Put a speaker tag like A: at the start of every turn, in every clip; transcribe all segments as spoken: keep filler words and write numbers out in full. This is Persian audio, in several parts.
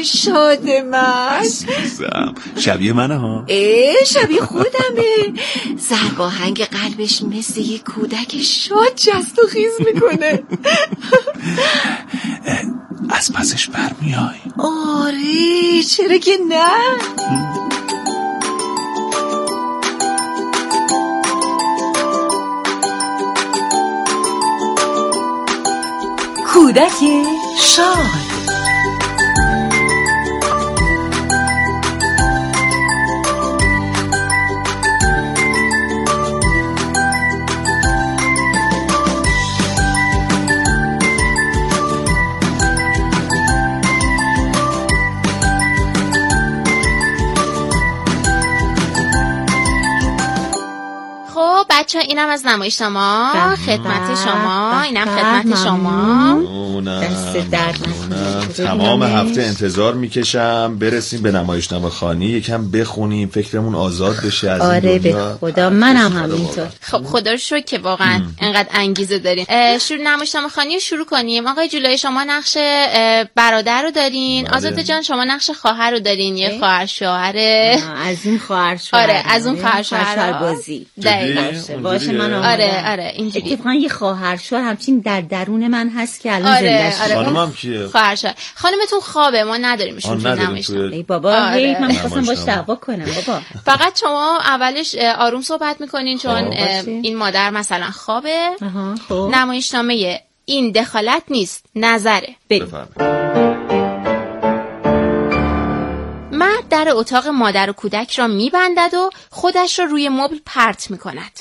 A: شادمت.
B: شبیه منه ها؟
A: اه شبیه خودمه. ضرباهنگ قلبش مثل یه کودک شاد جست و خیز میکنه.
B: از پسش برمیای؟
A: آره چرا که نه. کودک شاد.
C: بچه اینم از نمایشنامه خدمت شما، اینم خدمت شما.
A: دست درد نکنه.
B: تمام هفته انتظار میکشم برسیم به نمایشنامه خوانی، یکم بخونیم فکرمون آزاد بشه از
A: آره
B: این دنیا.
A: به خدا منم همینطور.
C: خب خدا رو شکر که واقعا انقدر انگیزه دارین. شروع نمایشنامه خوانی رو شروع کنیم. آقای جلوی شما نقش برادر رو دارین، آزاده جان شما نقش خواهر رو دارین، یه خواهر شوهر
A: از این خواهر شوهر.
C: آره از اون خواهر شوهر
A: بازی.
C: باشه من آره آره اینجوری.
A: اتفاقا یه خواهر شوهر همچین در درون من هست که الان
C: آره
A: زنده شده.
C: آره
B: خانمم کیه؟
C: خواهر شوهر. خانمتون خوابه، ما نداریمشون تو نمایشنامه.
A: ای بابا آره. من می‌خواستم باش دعوا کنم بابا.
C: فقط شما اولش آروم صحبت میکنین چون این مادر مثلا خوابه.
A: خب
C: نمایشنامه این دخالت نیست، نظره. مرد در اتاق مادر و کودک را میبندد و خودش را روی مبل پرت میکند.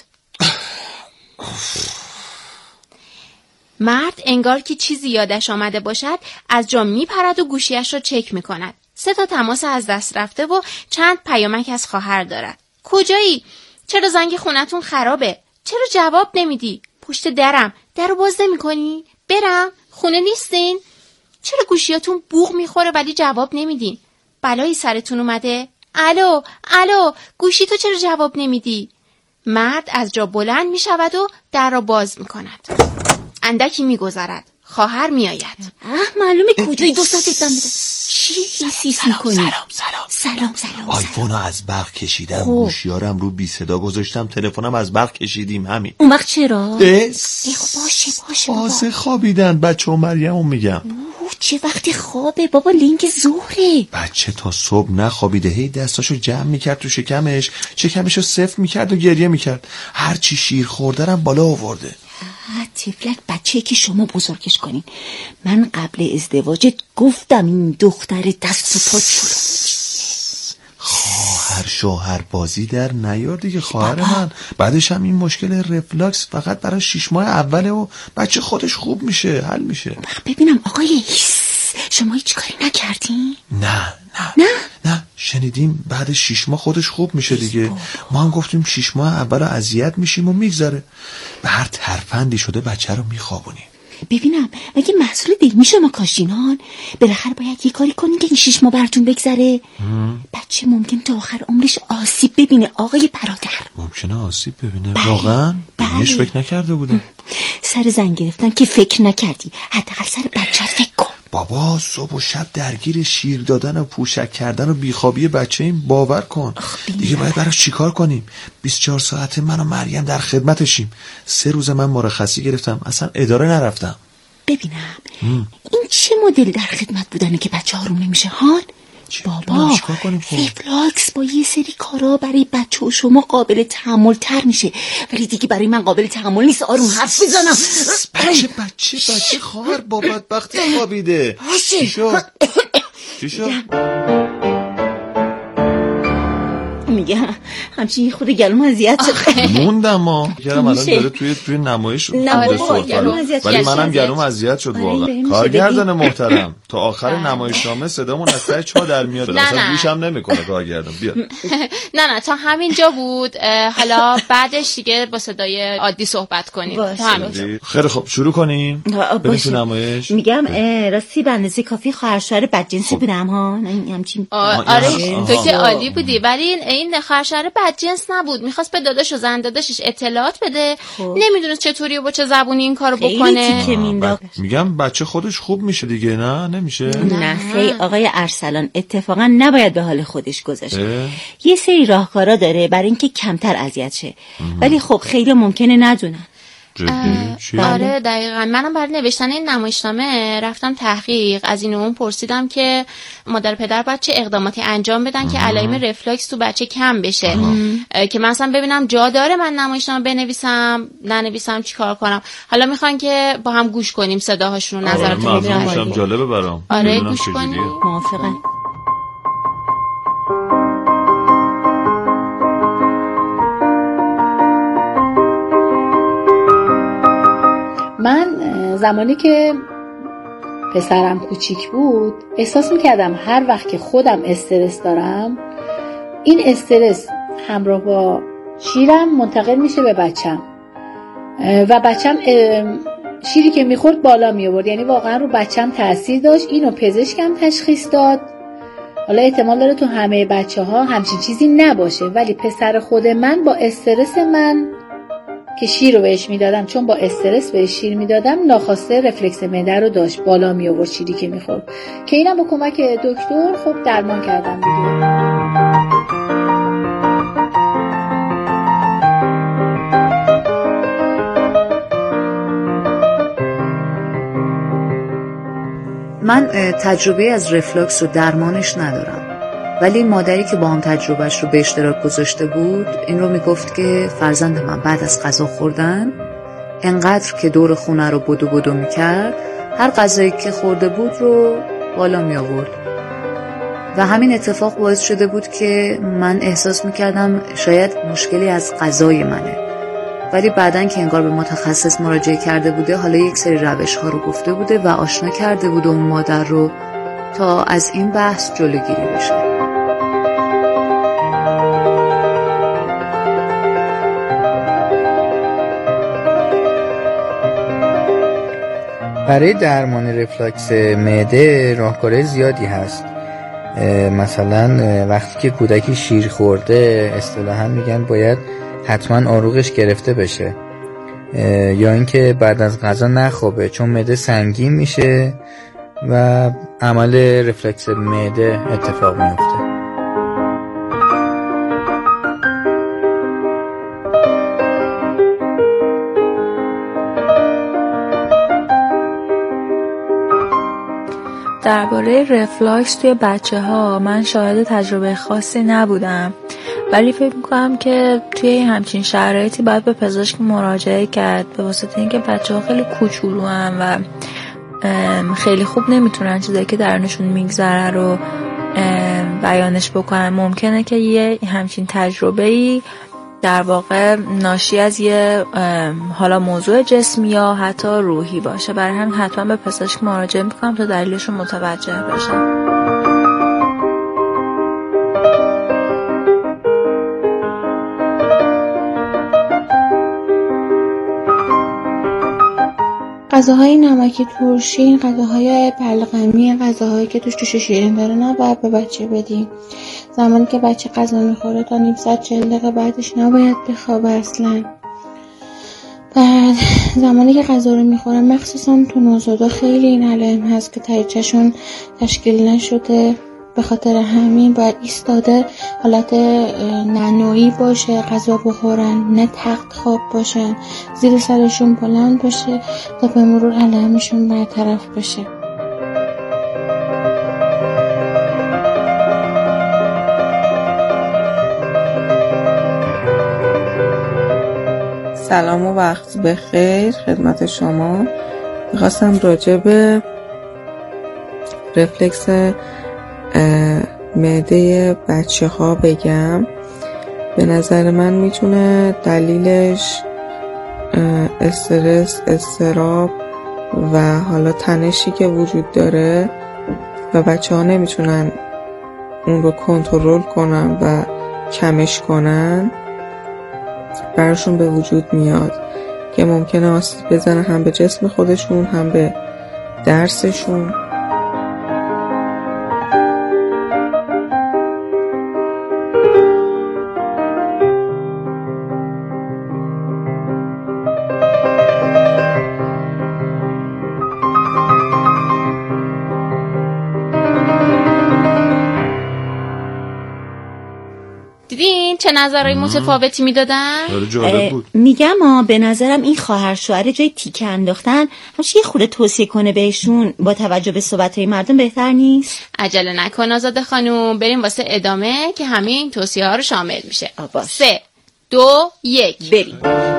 C: مرد انگار که چیزی یادش آمده باشد از جا میپرد و گوشیش را چک میکند. سه تا تماس از دست رفته و چند پیامک از خواهر دارد. کجایی؟ چرا زنگ خونتون خرابه؟ چرا جواب نمیدی؟ پشت درم، درو باز نمیکنی؟ برم؟ خونه نیستین؟ چرا گوشیاتون بوق میخوره ولی جواب نمیدین؟ بلایی سرتون اومده؟ الو الو گوشی تو چرا جواب نمیدی؟ مرد از جا بلند میشود و در را باز میکند. اندکی میگذرد. خواهر میآید.
A: اه معلومه کجایی دو ساعت ادام میده. چی سیس میکنی؟
B: سلام سلام
A: سلام سلام.
B: آیفونو از برق کشیدم، گوشیارم رو بی صدا گذاشتم، تلفنم از برق کشیدیم همین.
A: اون وقت چرا؟
B: اس
A: ای خب باشه باشه
B: بازه خوابیدن بچه و مریمو میگم.
A: چه وقتی خوابه بابا؟ لینک ظهره.
B: بچه تا صبح نخوابیده، هی دستاشو جمع میکرد تو شکمش، شکمشو صفر میکرد و گریه میکرد. هر چی شیر خوردرم بالا آورده.
A: تفلک بچه که شما بزرگش کنین. من قبل ازدواجت گفتم این دختر دست و پا چلو.
B: خواهر شوهر بازی در نیار دیگه خواهر من. بعدش هم این مشکل رفلاکس فقط برای شش ماه اوله و بچه خودش خوب میشه، حل میشه.
A: ببینم آقای شما هیچ کاری نکردین؟
B: نه نه
A: نه
B: نه شنیدیم بعد شش ماه خودش خوب میشه دیگه. ما هم گفتیم شش ماه اول اذیت میشیم و میگذره. به هر ترفندی شده بچه رو میخوابونیم.
A: ببینم اگه محصول دلمی شما کاشینان بالاخره باید یه کاری کنین که این شش ماه براتون بگذره. بچه ممکن تا آخر عمرش آسیب ببینه آقای برادر.
B: ممکنه آسیب ببینه؟ بله. واقعا؟ بهش فکر نکرده بودم.
A: سر زن گرفتن که فکر نکردی، حداقل سر بچه فکر کن.
B: بابا صبح و شب درگیر شیر دادن و پوشک کردن و بیخوابی بچه این باور کن. دیگه باید براش چیکار کنیم؟ بیست و چهار ساعته من و مریم در خدمتشیم. سه روز من مرخصی گرفتم، اصلا اداره نرفتم.
A: ببینم ام. این چه مدل در خدمت بودنه که بچه آروم نمیشه هان؟ بابا ریفلاکس با یه سری کارا برای بچه و شما قابل تحمل تر میشه، ولی دیگه برای من قابل تحمل نیست. آروم حرف بزنم.
B: بچه بچه بچه خواهر با بدبختی خوابیده. چی شد؟ چی شد؟
A: میگم همچین خود گلوم اذیت شد.
B: موندم ما گلوم الان داره توی توی نمایش ولی منم گلوم اذیت شد واقعا. کارگردان محترم تا آخر نمایشنامه صدامون از ته چا در میاد، اصلا گوشم نمیکنه کارگردان. بیا.
C: نه نه تا همینجا بود، حالا بعدش دیگه با صدای عادی صحبت کنیم. تا همینجا.
B: خیلی خب شروع کنیم. بریم تو نمایش.
A: میگم راستی به اندازه کافی خواهر بودم ها، نه همچین.
C: آره تو که عالی بودی، ولی این خواهر بدجنس نبود، میخواست به داداش و زن داداشش اطلاعات بده. خب. نمیدونست چطوری و با چه زبونی این کارو بکنه.
B: میگم بچه خودش خوب میشه دیگه، نه نمیشه؟
A: نه خیلی آقای ارسلان، اتفاقا نباید به حال خودش گذاشت. یه سری راهکارا داره برای اینکه کمتر اذیت شه، ولی خب خیلی ممکنه ندونن.
C: آره دقیقاً. منم برای نوشتن این نمایشنامه رفتم تحقیق، از این و اون پرسیدم که مادر پدر باید چه اقداماتی انجام بدن که علائم رفلاکس تو بچه کم بشه، که مثلا ببینم جا داره من نمایشنامه بنویسم ننویسم چی کار کنم. حالا میخوان که با هم گوش کنیم صداهاشون، نظرتون
B: ببینم. جالبه برام.
C: آره گوش کنیم.
A: موافقم.
D: من زمانی که پسرم کوچیک بود احساس میکردم هر وقت که خودم استرس دارم این استرس همراه با شیرم منتقل میشه به بچم و بچم شیری که میخورد بالا میآورد، یعنی واقعا رو بچم تاثیر داشت. اینو پزشکم تشخیص داد. حالا احتمال داره تو همه بچه ها همچین چیزی نباشه، ولی پسر خود من با استرس من که شیر رو بهش میدادم، چون با استرس بهش شیر میدادم، ناخواسته رفلکس معده رو داشت، بالا می آورد شیری که میخورد، که اینم با کمک دکتر خب درمان کردم دیگه.
E: من تجربه از رفلکس و درمانش ندارم، ولی مادری که با هم تجربهش رو به اشتراک گذاشته بود این رو میگفت که فرزند من بعد از غذا خوردن انقدر که دور خونه رو بدو بدو میکرد، هر غذایی که خورده بود رو بالا می آورد و همین اتفاق باعث شده بود که من احساس میکردم شاید مشکلی از غذای منه، ولی بعدن که انگار به متخصص مراجعه کرده بوده، حالا یک سری روش ها رو گفته بوده و آشنا کرده بوده اون مادر رو تا از این بحث جلوگیری بشه.
F: برای درمان رفلکس معده راهکارهای زیادی هست. مثلا وقتی که کودکی شیر خورده اصطلاحاً میگن باید حتما آروغش گرفته بشه، یا اینکه بعد از غذا نخوابه چون معده سنگین میشه و عمل رفلکس معده اتفاق میفته.
G: درباره رفلاکس توی بچه ها من شاهد تجربه خاصی نبودم، ولی فکر میکنم که توی همچین شرایطی باید به پزشک مراجعه کرد، به واسطه اینکه بچه ها خیلی کوچولو هم و خیلی خوب نمیتونن چیزایی که درونشون میگذره رو بیانش بکنن. ممکنه که یه همچین تجربه‌ای در واقع ناشی از یه حالا موضوع جسمی یا حتی روحی باشه، برای همین حتما به پزشک مراجعه میکنم تا دلیلش رو متوجه بشم.
H: غذاهای نمکی ترشی، غذاهای بلغمی، غذاهایی که توش توش شیرین داره نباید به بچه بدیم. زمانی که بچه غذا میخوره تا نیم ساعت چهل دقیقه بعدش نباید بخوابه اصلا. بعد زمانی که غذا رو میخوره مخصوصا تو نوزادا خیلی این علائم هست که دریچه‌شون تشکیل نشده، به خاطر همین باید ایستاده حالت نانویی باشه غذا بخورن، نه تخت خواب باشن، زیر سرشون بلند باشه تا به مرور علائمشون برطرف بشه.
I: سلام و وقت بخیر خدمت شما. میخواستم راجع به رفلکس معده بچه ها بگم. به نظر من میتونه دلیلش استرس، اضطراب و حالا تنشی که وجود داره و بچه ها نمیتونن اون رو کنترل کنن و کمش کنن براشون به وجود میاد که ممکنه آسیب بزنه هم به جسم خودشون هم به درسشون.
C: دیدین چه نظرهای متفاوتی میدادن؟
B: جالب بود.
A: میگم آ به نظرم این خواهر شوهر جای تیکه انداختن همش یه خورده توصیه کنه بهشون با توجه به صحبت‌های مردم بهتر نیست؟
C: عجله نکن آزاده خانوم، بریم واسه ادامه که همه این توصیه ها رو شامل میشه. سه دو یک بریم.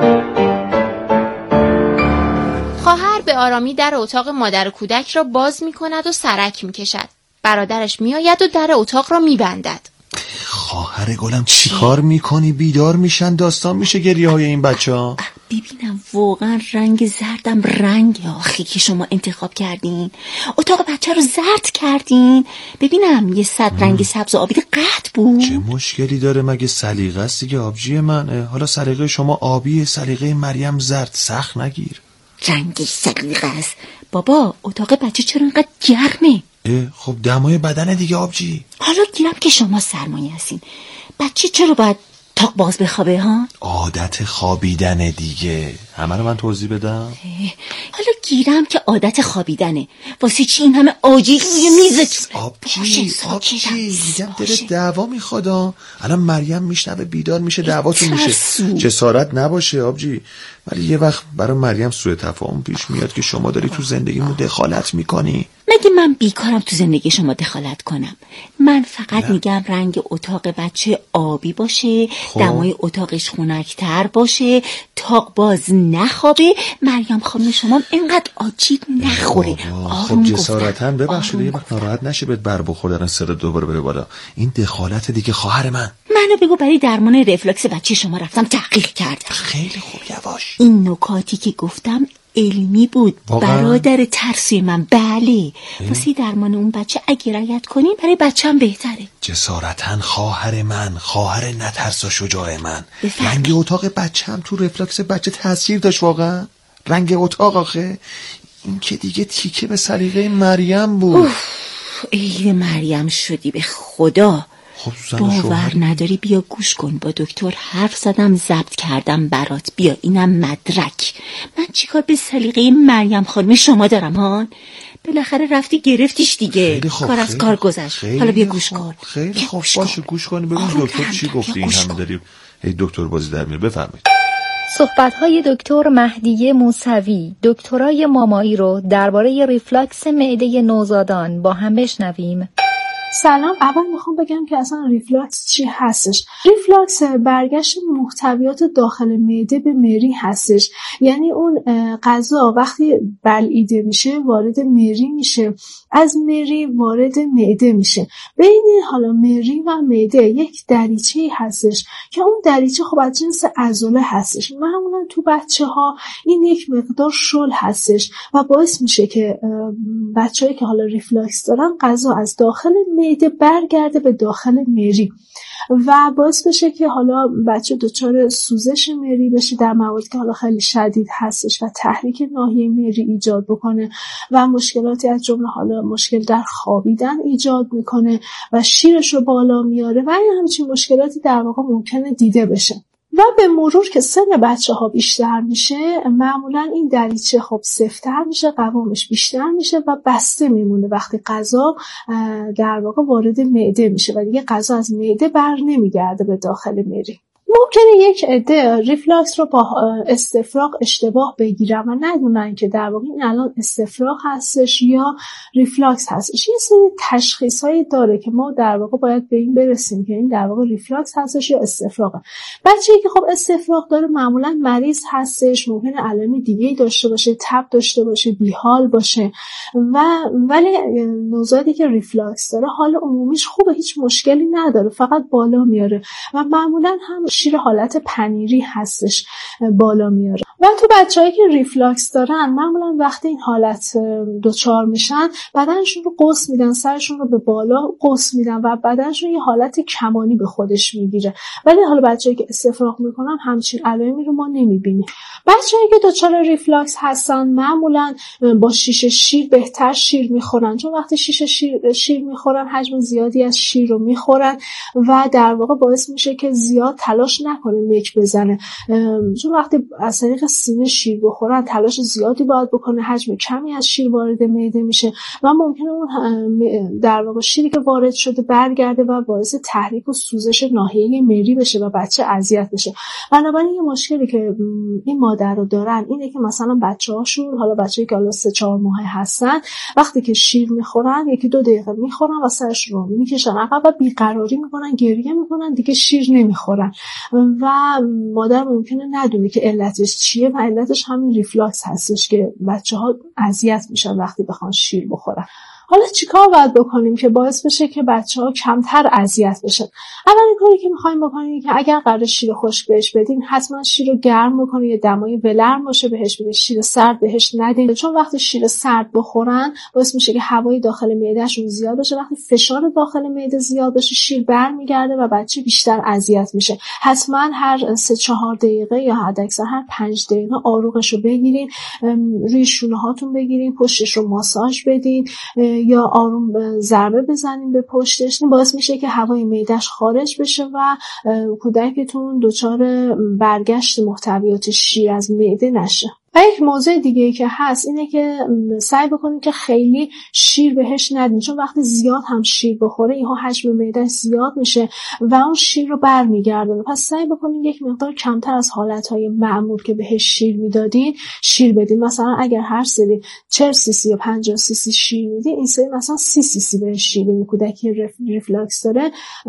C: خواهر به آرامی در اتاق مادر و کودک را باز میکند و سرک میکشد. برادرش میآید و در اتاق را میبندد.
B: خواهر گلم چی کار میکنی؟ بیدار میشن، داستان میشه گریه های این بچه ها.
A: ببینم واقعا رنگ زردم رنگ آخی که شما انتخاب کردین، اتاق بچه رو زرد کردین. ببینم یه صد رنگ سبز و آبی قطع بود.
B: چه مشکلی داره؟ مگه سلیقه است دیگه آبجی من. حالا سلیقه شما آبیه، سلیقه مریم زرد. سخت نگیر.
A: رنگش سلیقه است بابا. اتاق بچه چرا اینقدر گرمه؟
B: خب دمای بدن دیگه آبجی.
A: حالا گیرم که شما سرمایه هستین، بچه چرا باید تاق باز بخوابه ها؟
B: عادت خوابیدنه دیگه. همه رو من توضیح بدم؟
A: حالا گیرم که عادت خوابیدنه، واسه چی این همه آجی روی میزت؟
B: آبجی آبجی دیگم دلت دعوا میخواد. الان مریم میشنوه بیدار میشه، دعواتون میشه. جسارت نباشه آبجی. ولی یه وقت برای مریم سوء تفاهم پیش میاد که شما داری تو زندگیمون دخالت میکنی.
A: مگه من بیکارم تو زندگی شما دخالت کنم؟ من فقط نه. میگم رنگ اتاق بچه آبی باشه، خب. دمای اتاقش خنک‌تر باشه، تاق باز نخوابه، مریم خانم شما اینقدر آجیل نخوره.
B: خب جسارتاً ببخشید یه وقت ناراحت نشه بهت بر بخوردن سر دوباره بره بالا. این دخالت دیگه خواهر من.
A: منو بگو برای درمان رفلکس بچه شما رفتم تحقیق کردم.
B: خیلی خوب یواش.
A: این نکاتی که گفتم علمی بود واقعا؟ برادر ترسی من بله. واسه درمان اون بچه اگه رعایت کنیم برای بچه‌م بهتره.
B: جسارتاً خواهر من، خواهر نترس و شجاع من. بفرد. رنگ اتاق بچه‌م تو رفلکس بچه تاثیر داشت واقعا. رنگ اتاق آخه این که دیگه تیکه به سلیقه مریم بود.
A: ای مریم شدی به خدا. خب باور نداری بیا گوش کن، با دکتر حرف زدم ضبط کردم برات. بیا اینم مدرک. من چیکار به سلیقه مریم خانم شما دارم هان؟ بالاخره رفتی گرفتیش دیگه. کار از کار گذشت. حالا بیا گوش کن.
B: خیلی خوب باشه گوش کن ببین دکتر چی گفتی. این همه داری ای دکتر بازی در میاد. بفرمایید.
J: صحبت‌های دکتر مهدیه موسوی، دکترای مامایی رو درباره ریفلاکس معده نوزادان با هم بشنویم.
K: سلام. اول میخوام بگم که اصلا ریفلاکس چی هستش. ریفلاکس برگشت محتویات داخل معده به مری هستش. یعنی اون غذا وقتی بلعیده میشه وارد مری میشه، از مری وارد معده میشه. بین حالا مری و معده یک دریچه هستش که اون دریچه خب از جنس عضله هستش. معمولا تو بچه ها این یک مقدار شل هستش و باعث میشه که بچه‌ای که حالا ریفلاکس دارن غذا از داخل معده برگرده به داخل مری و باعث بشه که حالا بچه دچار سوزش مری بشه در مواردی که حالا خیلی شدید هستش و تحریک ناحیه مری ایجاد بکنه و مشکلاتی از جمله حالا مشکل در خوابیدن ایجاد میکنه و شیرش رو بالا میاره و این همچین مشکلاتی در واقع ممکنه دیده بشه. و به مرور که سن بچه ها بیشتر میشه معمولا این دریچه خب سفت‌تر میشه، قوامش بیشتر میشه و بسته میمونه وقتی غذا در واقع وارد معده میشه و دیگه غذا از معده بر نمیگرده به داخل مری. ممکنه یک عده ریفلاکس رو با استفراغ اشتباه بگیرن و ندونن که در واقع این الان استفراغ هستش یا ریفلاکس هستش. یه سری تشخیصایی داره که ما در واقع باید به این برسیم که این در واقع ریفلاکس هستش یا استفراغه. بچه‌ای که خب استفراغ داره معمولا مریض هستش، ممکنه علائم دیگه‌ای داشته باشه، تب داشته باشه، بیحال باشه و ولی نوزادی که ریفلاکس داره حال عمومیش خوبه، هیچ مشکلی نداره، فقط بالا میاره و معمولا هم شیر حالت پنیری هستش بالا میاره. و تو بچه‌هایی که ریفلاکس دارن معمولا وقتی این حالت دچار میشن بدنشون رو قوس میدن، سرشون رو به بالا قوس میدن و بدنشون یه حالت کمانی به خودش میگیره. ولی حالا بچه‌ای که استفراغ میکنن همچین علائمی رو ما نمیبینیم. بچه‌ای که دچار ریفلاکس هستن معمولا با شیشه شیر بهتر شیر میخورن، چون وقتی شیشه شیر, شیر میخورن حجم زیادی از شیر رو میخورن و در واقع باعث میشه که زیاد تلاش تلاش نکنه میک بزنه، چون وقتی از طریق سینه شیر بخورن تلاش زیادی باید بکنه، حجم کمی از شیر وارد معده میشه و ممکنه اون در واقع شیری که وارد شده برگرده و باعث تحریک و سوزش ناحیه مری بشه و بچه اذیت بشه. بنابراین یه مشکلی که این مادر رو دارن اینه که مثلا بچه‌هاشون، حالا بچه‌ای که حالا سه چهار ماهه هستن، وقتی که شیر میخورن یکی دو دقیقه میخورن و سرش رو میکشن عقب و بیقراری میکنن، گریه میکنن، دیگه شیر نمیخورن و مادر ممکنه ندونه که علتش چیه و علتش همین ریفلاکس هستش که بچه‌ها اذیت میشن وقتی بخوان شیر بخورن. حالا چیکار باید بکنیم که باعث بشه که بچه‌ها کمتر اذیت بشن؟ اولین کاری که می‌خوایم بکنیم که اگر قرار شیر خشک بهش بدین، حتما شیر رو گرم بکنید، یه دمای ولرم باشه بهش بدین، شیر سرد بهش ندین، چون وقتی شیر سرد بخورن باعث میشه که هوای داخل معدهشون زیاد بشه. وقتی فشار داخل معده زیاد بشه شیر برمیگرده و بچه بیشتر اذیت میشه. حتما هر سه چهار دقیقه یا حداکثر هر پنج دقیقه آروغش رو بگیرین، روی شونه هاتون بگیرین، پشتش رو ماساژ بدین یا آروم ضربه بزنیم به پشتش. این باعث میشه که هوای معده‌اش خارج بشه و کودکتون دچار برگشت محتویات شیر از معده نشه. و یک موضوع دیگه ای که هست اینه که سعی بکنید که خیلی شیر بهش ندین، چون وقتی زیاد هم شیر بخوره اینها حجم معده زیاد میشه و اون شیر رو برمیگردونه. پس سعی بکنید یک مقدار کمتر از حالتهای معمول که بهش شیر میدادین شیر بدین. مثلا اگر هر سری چهل سی سی یا پنجاه سی سی شیر میدین، این سری مثلا سی سی سی بهش شیر بدین. کودکی ریفلاکس داره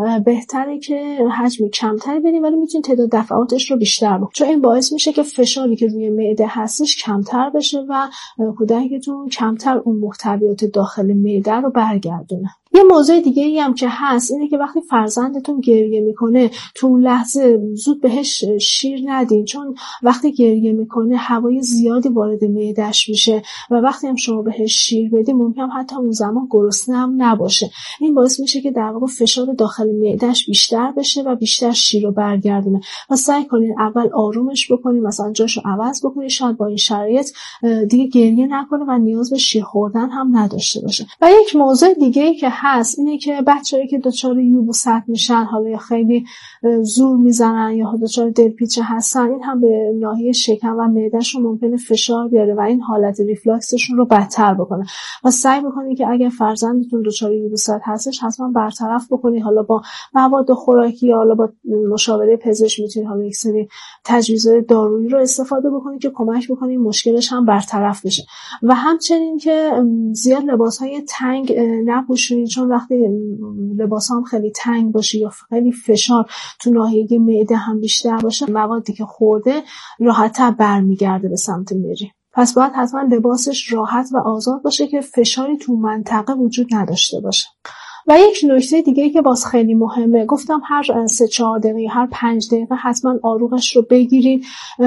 K: بهتره که حجم کمتری بدین ولی میتونید تعداد دفعاتش رو بیشتر بکنید، چون این باعث میشه که فشاری که روی معده هست کمتر بشه و کودکتون کمتر اون محتویات داخل معده رو برگردونه. یه موضوع دیگه ای هم که هست اینه که وقتی فرزندتون گریه میکنه تو اون لحظه زود بهش شیر ندین، چون وقتی گریه میکنه هوای زیادی وارد معده‌اش میشه و وقتی هم شما بهش شیر بدین ممکن حتی اون زمان گرسنه هم نباشه. این باعث میشه که در واقع فشار داخل معده‌اش بیشتر بشه و بیشتر شیر رو برگردونه. و سعی کنین اول آرومش بکنین، مثلا جاشو عوض بکنین، شاید با این شرایط دیگه گریه نکنه و نیاز به شیر خوردن هم نداشته باشه. و یک موضوع دیگه ای که هست اینه که بچه‌ای که دچار یبوست میشن، حالا یا خیلی زور میزنن یا دچار دلپیچه هستن، این هم به ناحیه شکم و معدهشون ممکنه فشار بیاره و این حالت ریفلاکسشون رو بدتر بکنه. و سعی بکنید که اگر فرزندتون دچار یبوست هستش حتما برطرف بکنید، حالا با مواد خوراکی یا حالا با مشاوره پزشک میتونید حالا یک سری تجویزات دارویی رو استفاده بکنید که کمک بکنید مشکلش هم برطرف بشه. و همچنین که زیاد لباس‌های تنگ نپوشونید، چون وقتی لباس هم خیلی تنگ باشه یا خیلی فشار تو ناحیه معده هم بیشتر باشه، موادی که خورده راحت‌تر برمیگرده به سمت مری. پس باید حتما لباسش راحت و آزاد باشه که فشاری تو منطقه وجود نداشته باشه. و یک نکته دیگه که باز خیلی مهمه، گفتم هر سه چهار دقیقه هر پنج دقیقه حتما آروغش رو بگیرید،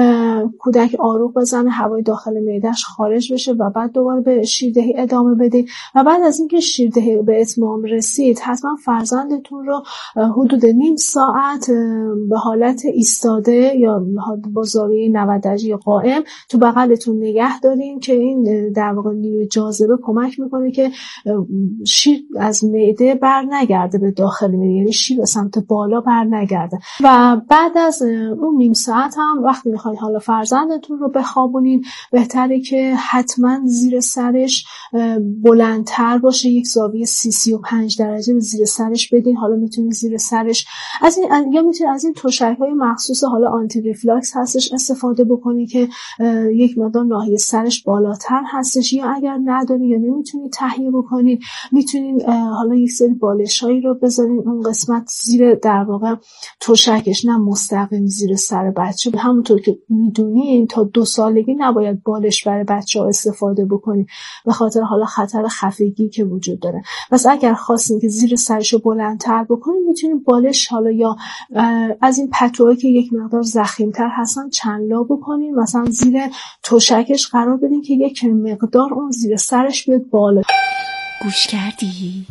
K: کودک آروغ بزنه، هوای داخل معده‌اش خارج بشه و بعد دوباره به شیردهی ادامه بدید. و بعد از اینکه شیردهی به اتمام رسید حتما فرزندتون رو حدود نیم ساعت به حالت ایستاده یا با زاویه نود درجه یا قائم تو بغلتون نگه دارین که این در واقع نیروی جاذبه کمک میکنه که شیر از معده بر نگرده به داخل معده، یعنی شیر به سمت بالا بر نگرده. و بعد از اون نیم ساعت هم وقتی میخواید حالا فرزندتون رو بخوابونین، بهتره که حتما زیر سرش بلندتر باشه، یک زاویه سی سی و پنج درجه به زیر سرش بدین. حالا میتونید زیر سرش از این یا میتونید از این تشک‌های مخصوص حالا آنتی ریفلاکس هستش استفاده بکنید که یک مقدار ناحیه سرش بالاتر هستش، یا اگر ندارید یا نمیتونید تهیه بکنید میتونید حالا یک سری بالشایی رو بذارین اون قسمت زیر در واقع تشکش، نه مستقیم زیر سر بچه. همونطور که میدونین تا دو سالگی نباید بالش برای بچه ها استفاده بکنین به خاطر حالا خطر خفگی که وجود داره. پس اگر خواستین که زیر سرش رو بلندتر بکنین میتونین بالش حالا یا از این پتوهایی که یک مقدار ضخیم‌تر هستن چند لا بکنین، مثلا زیر تشکش قرار بدین که یک مقدار اون زیر سرش بیاد بالا.
A: گوش کردی؟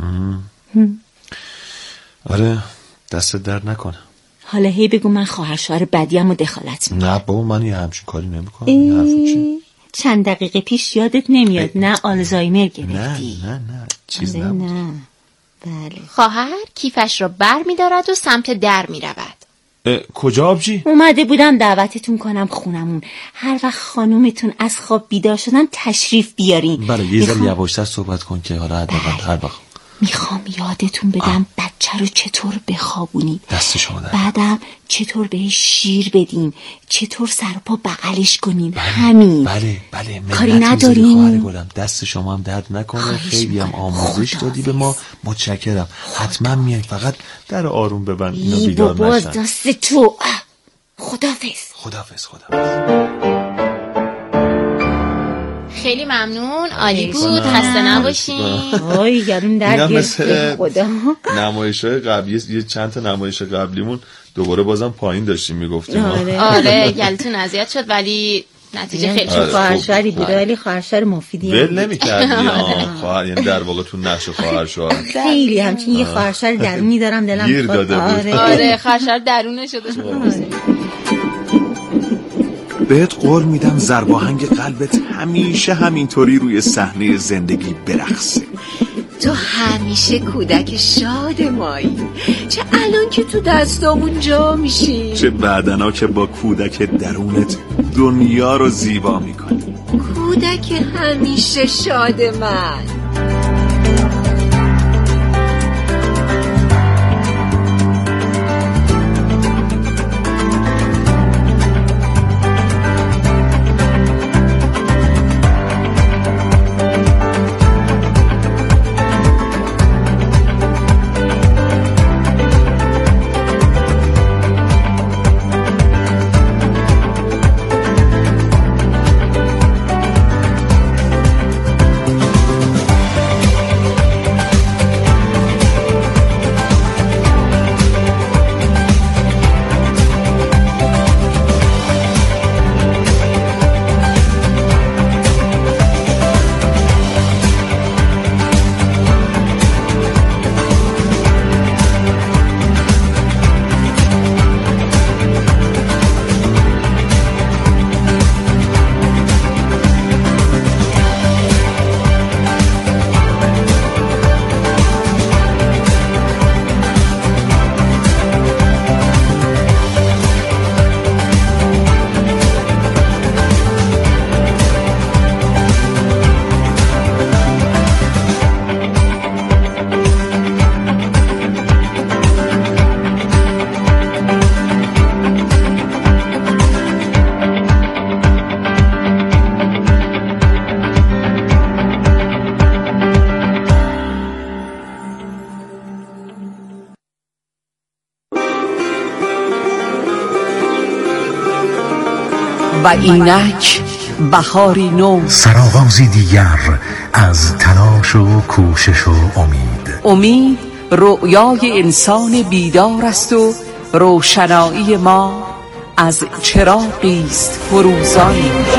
B: آره دست درد نکنه.
A: حالا هی بگو من خواهر شوهر بدیم و دخالت میکنم.
B: نه بابا من یه همچین کاری نمیکنم.
A: چند دقیقه پیش یادت نمیاد ای... نه آلزایمر گرفتی؟
B: نه نه نه چیز
A: آره
B: نبود.
A: نه. بله.
C: خواهر کیفش را بر می‌دارد و سمت در می‌رود.
B: کجا آبجی؟
A: اومده بودم دعوتتون کنم خونمون، هر وقت خانومتون از خواب بیدار شدن تشریف بیارین.
B: بله یه ذره یواشتر صحبت کن که حالا حداقل هر وقت
A: میخوام یادتون بدم آه. بچه رو چطور بخوابونید،
B: دست شما در
A: بعدم چطور بهش شیر بدین، چطور سر پا بغلش کنین. بله. همین
B: بله بله
A: کاری نداریم.
B: دست شما هم درد نکنه، خیلی هم آموزش دادی به ما، متشکرم. حتما میای، فقط در آروم ببند اینا بیدار نشن.
A: باز دست تو. خدافظ
B: خدافظ خدافظ.
C: خیلی ممنون، عالی بود، خسته نباشین.
A: وای یارون درد
B: گرفت خدا. نمایش‌های قبلی یه چند تا نمایش قبلیمون دوباره بازم پایین داشتیم میگفتیم.
C: آره آره گلتون اذیت شد ولی نتیجه خیلی
A: خوب. خواهرشوهری بوده ولی خواهرشوهر مفیدی
B: ول نمی‌کردی ها. خواهر یعنی در واقع تو نقش خواهرشوهر
A: خیلی همچین یه خواهرشوهر درونی دارم دلم
B: گیر داده بود.
C: آره خواهرشوهر درونه شده.
B: بهت قول میدم ضرباهنگ قلبت همیشه همینطوری روی صحنه زندگی برقصه.
L: تو همیشه کودک شاد مایی، چه الان که تو دستامون جا میشی،
B: چه بعدنا که با کودک درونت دنیا رو زیبا میکنی.
L: کودک همیشه شاد من.
M: و اینک بهاری نو،
N: سرآغازی دیگر از تلاش و کوشش و امید.
M: امید رؤیای انسان بیدار است و روشنایی ما از چراغی است فروزان.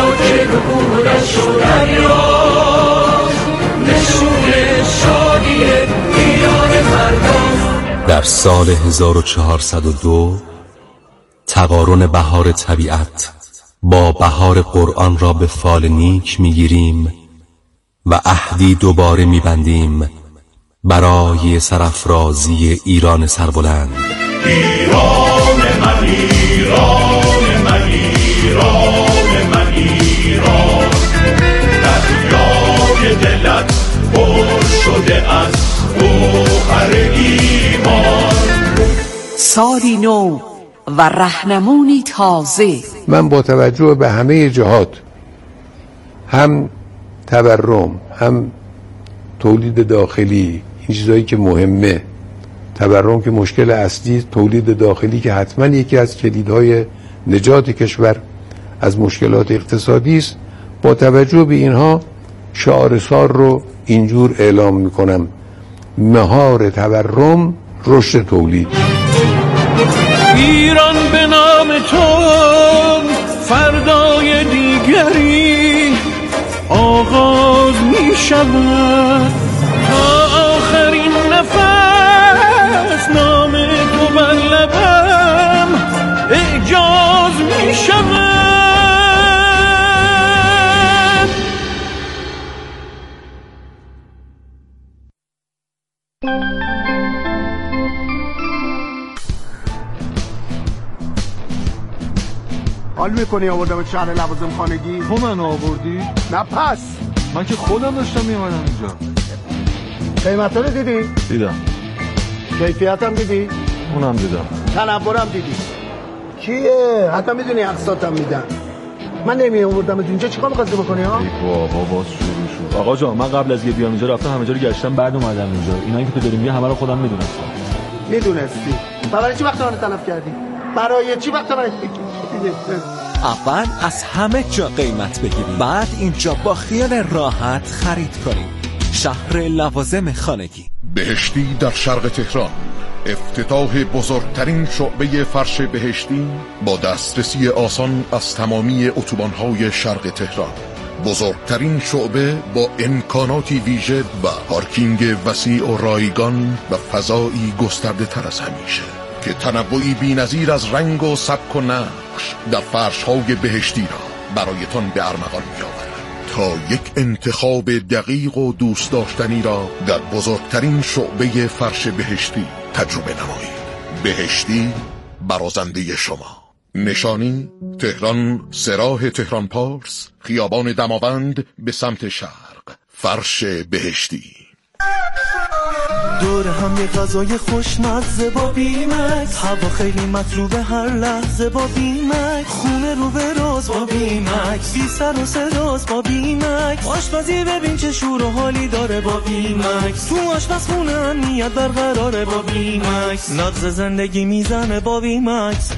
O: در سال هزار و چهارصد و دو تقارن بهار طبیعت با بهار قرآن را به فال نیک میگیریم و عهدی دوباره میبندیم برای سرافرازی ایران سربلند.
P: ایران من، ایران من، ایران من، ایران، دریای دلت پر شده از گوهر ایمان.
M: سالی نو و رهنمونی تازه.
Q: من با توجه به همه جهات، هم تورم، هم تولید داخلی، این چیزایی که مهمه، تورم که مشکل اصلی، تولید داخلی که حتما یکی از کلیدهای نجات کشور از مشکلات اقتصادی است، با توجه به اینها شعار سال رو اینجور اعلام میکنم: مهار تورم، رشد تولید.
P: ایران به نام تو فردای دیگری آغاز می شود، تا آخرین نفس نام تو بر لبم اعجاز می شود.
R: حال میکنی آوردم شهر لوازم خانگی؟
B: تو من آوردی؟
R: نه پس
B: من که خودم داشتم میومدم اینجا.
R: قیمت رو دیدی؟
B: دیدم.
R: کیفیت هم دیدی؟
B: اونم دیدم.
R: تنورم دیدی؟ کیه؟ حتی میدونی اقساطم میدن. من نمی آوردم اینجا چیکار می‌خواستی بکنی ها؟
B: بابا باز شروع شد. آقا جان من قبل از اینکه بیام اینجا رفتم همه جا رو گشتم بعد اومدم اینجا. اینایی که تو داری میگی همه رو خودم میدونستم.
R: میدونستی؟ برای چی وقت من تلف کردی؟ برای چی وقت من
S: اول از همه جا قیمت بگیرید، بعد اینجا با خیال راحت خرید کنید. شهر لوازم خانگی.
T: بهشتی در شرق تهران، افتتاح بزرگترین شعبه فرش بهشتی با دسترسی آسان از تمامی اتوبان‌های شرق تهران. بزرگترین شعبه با امکاناتی ویژه و پارکینگ وسیع و رایگان و فضایی گسترده تر از همیشه که تنوعی بی‌نظیر از رنگ و سبک و نقش در فرش‌های بهشتی را برایتان به ارمغان می‌آورد تا یک انتخاب دقیق و دوست داشتنی را در بزرگترین شعبه فرش بهشتی تجربه نمایید. بهشتی برازنده شما. نشانی تهران، سراح تهران پارس، خیابان دماوند به سمت شرق. فرش بهشتی.
U: دور هم یه غذای خوشمزه با بیمکس، هوا خیلی مطلوبه هر لحظه با بیمکس، خونه رو به راز با بیمکس، بی سر و صداست با بیمکس، آشپزی ببین چه شور و حالی داره با بیمکس، تو آشپزخونه امنیت برقراره با بیمکس، نبض زندگی میزنه با بیمکس.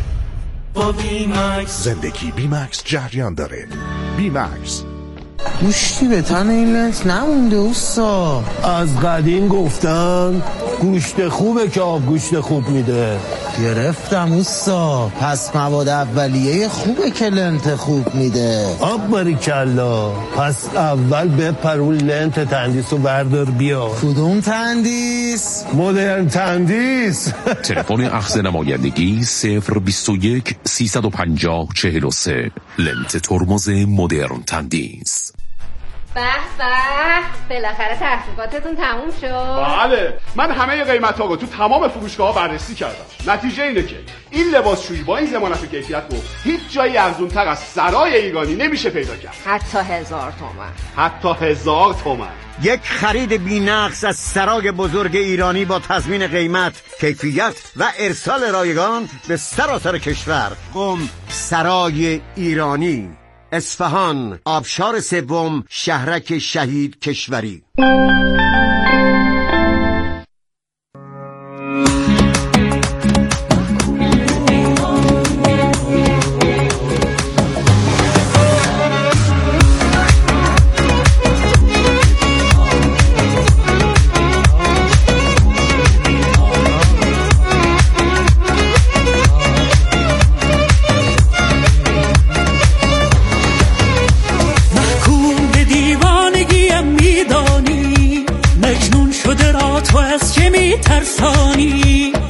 U: با بیمکس
V: زندگی بیمکس جریان داره. بیمکس
W: گوشتی به تن این لنز نمونده اوستا.
X: از قدیم گفتن گوشت خوبه که آب گوشت خوب میده.
W: گرفتم اوستا. پس مواد اولیه خوبه که لنت خوب میده.
X: آب باریکلا. پس اول بپرون لنت تندیس و بردار بیا.
W: کدوم تندیس؟
X: مدرن تندیس.
V: تلفن اخذ نمایندگی صفر بیست و یک سیصد و پنجاه چهل و سه. لنت ترمز مدرن تندیس.
Y: به به بالاخره تحقیقاتتون تموم شد.
R: بله من همه قیمت ها رو تو تمام فروشگاه ها بررسی کردم. نتیجه اینه که این لباسشویی با این ضمانت و کیفیت رو هیچ جایی ارزونتر از سرای ایرانی نمیشه پیدا کرد.
Y: حتی هزار تومن.
R: حتی هزار تومن.
Z: یک خرید بی‌نقص از سرای بزرگ ایرانی با تضمین قیمت، کیفیت و ارسال رایگان به سراسر کشور. قم سرای ایرانی، اصفهان، آبشار سوم، شهرک شهید کشوری.
U: تو از که میترسانی